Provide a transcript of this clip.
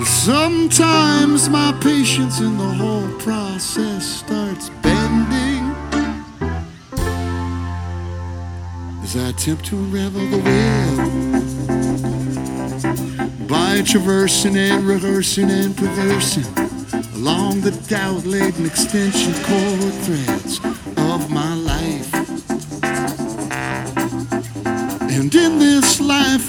Sometimes my patience in the whole process starts bending as I attempt to unravel the web by traversing and rehearsing and perversing along the doubt-laden extension cord threads of my life. And in this life